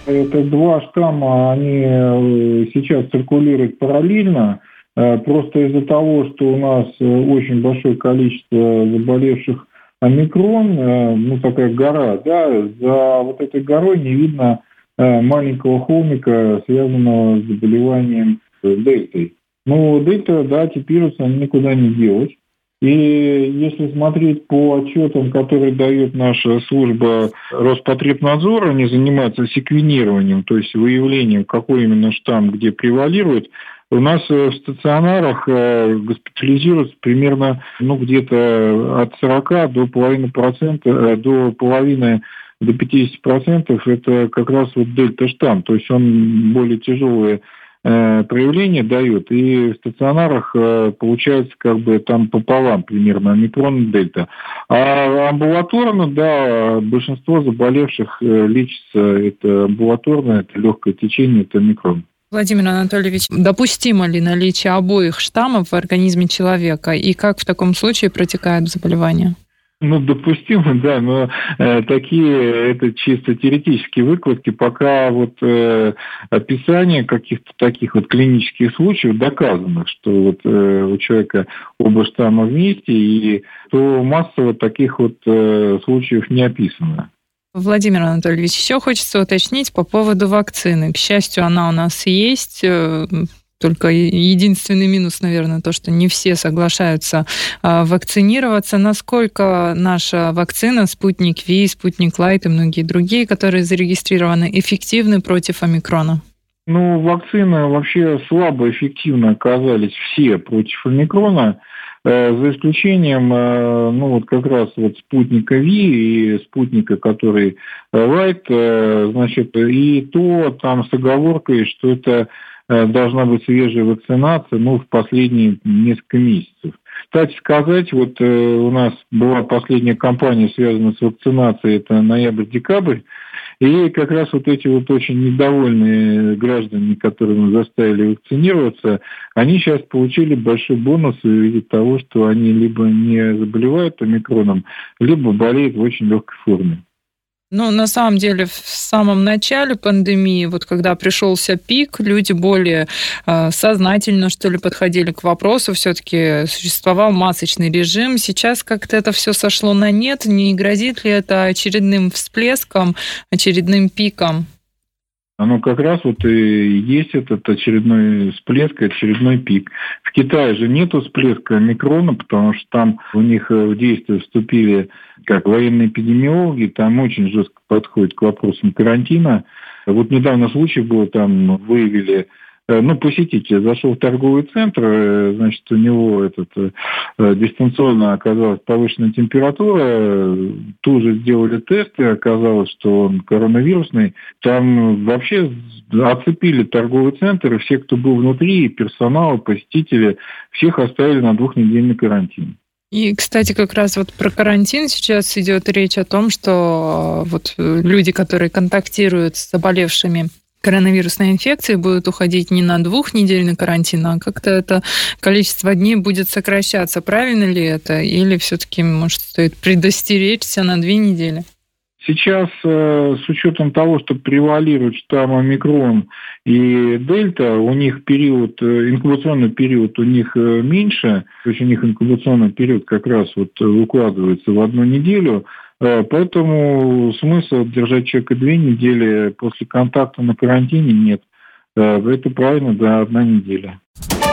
Это два штамма, они сейчас циркулируют параллельно. Просто из-за того, что у нас очень большое количество заболевших омикрон, такая гора, да, за вот этой горой не видно маленького холмика, связанного с заболеванием дельтой. Но дельта, да, типируется, никуда не делась. И если смотреть по отчетам, которые дает наша служба Роспотребнадзора, они занимаются секвенированием, то есть выявлением, какой именно штамм где превалирует. У нас в стационарах госпитализируются примерно где-то от 40 до половины до 50% это как раз вот дельта-штамм, то есть он более тяжелые проявления дает, и в стационарах получается там пополам примерно омикрон и дельта. А амбулаторно, да, большинство заболевших лечится, это амбулаторное, это легкое течение, это омикрон. Владимир Анатольевич, допустимо ли наличие обоих штаммов в организме человека, и как в таком случае протекает заболевание? Допустимо, да, но это чисто теоретические выкладки, пока описание каких-то таких клинических случаев доказанных, что у человека оба штамма вместе, и то массово таких случаев не описано. Владимир Анатольевич, еще хочется уточнить по поводу вакцины. К счастью, она у нас есть. Только единственный минус, наверное, то, что не все соглашаются вакцинироваться. Насколько наша вакцина «Спутник Ви», «Спутник Лайт» и многие другие, которые зарегистрированы, эффективны против омикрона? Вакцины вообще слабо эффективно оказались все против омикрона, за исключением, как раз спутника Ви и спутника, который Лайт, и то там с оговоркой, что это должна быть свежая вакцинация, в последние несколько месяцев. Кстати сказать, у нас была последняя кампания, связанная с вакцинацией, это ноябрь-декабрь, и как раз эти очень недовольные граждане, которые мы заставили вакцинироваться, они сейчас получили большой бонус в виде того, что они либо не заболевают омикроном, либо болеют в очень легкой форме. На самом деле, в самом начале пандемии, когда пришелся пик, люди более сознательно, подходили к вопросу. Все-таки существовал масочный режим. Сейчас как-то это все сошло на нет. Не грозит ли это очередным всплеском, очередным пиком? Оно как раз и есть этот очередной всплеск, очередной пик. В Китае же нету всплеска омикрона, потому что там у них в действие вступили как военные эпидемиологи, там очень жестко подходят к вопросам карантина. Недавно случай был, там выявили посетитель зашел в торговый центр, у него дистанционно оказалась повышенная температура, тут же сделали тесты, оказалось, что он коронавирусный. Там вообще оцепили торговый центр, и все, кто был внутри, и персонал, и посетители, всех оставили на 2-недельный карантин. И, кстати, как раз про карантин сейчас идет речь о том, что люди, которые контактируют с заболевшими коронавирусной инфекции, будут уходить не на 2-недельный карантин, а как-то это количество дней будет сокращаться. Правильно ли это? Или все-таки, может, стоит предостеречься на 2 недели? Сейчас, с учетом того, что превалирует штамм омикрон и дельта, у них инкубационный период у них меньше, то есть у них инкубационный период как раз укладывается в 1 неделю, поэтому смысла держать человека 2 недели после контакта на карантине нет. Это правильно, да, 1 неделя.